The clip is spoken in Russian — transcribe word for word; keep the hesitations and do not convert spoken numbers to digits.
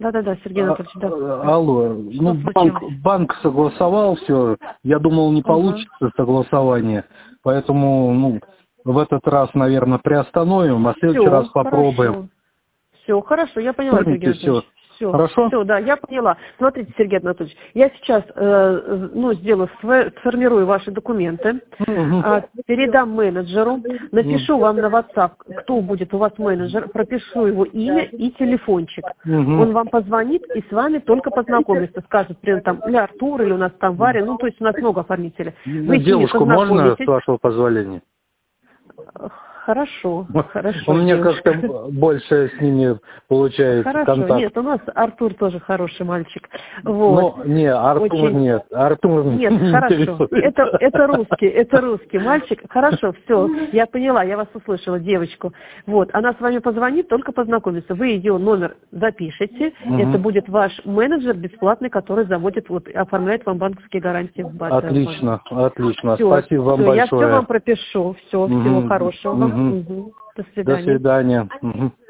Да-да-да, Сергей Анатольевич, да. А, алло, ну банк, банк согласовал все, я думал, не получится ага. согласование, поэтому, ну, в этот раз, наверное, приостановим, а в следующий раз попробуем. Все, хорошо, я поняла, Сергей Анатольевич. Все, хорошо? Все, да, я поняла. Смотрите, Сергей Анатольевич, я сейчас, э, ну, сделаю, сформирую ваши документы, угу. э, передам менеджеру, напишу вам на WhatsApp, кто будет у вас менеджер, пропишу его имя и телефончик. Угу. Он вам позвонит и с вами только познакомится, скажет, например, там, или Артур, или у нас там Варя, ну, то есть у нас много оформителей. Вы девушку можно, с вашего позволения? Хорошо, хорошо. У меня как-то больше с ними получается хорошо. контакт. Нет, у нас Артур тоже хороший мальчик. Вот. Но, не, Артур Очень... нет. Артур нет, не хорошо. Это, это русский, это русский мальчик. Хорошо, все, я поняла, я вас услышала, девочку. Вот, она с вами позвонит, только познакомится. Вы ее номер запишите. Угу. Это будет ваш менеджер бесплатный, который заводит, вот, оформляет вам банковские гарантии в базе. Отлично, отлично. Все, спасибо вам все, большое. Я все вам пропишу. Все, угу. Всего хорошего вам. Угу. Угу. До свидания. До свидания. Угу.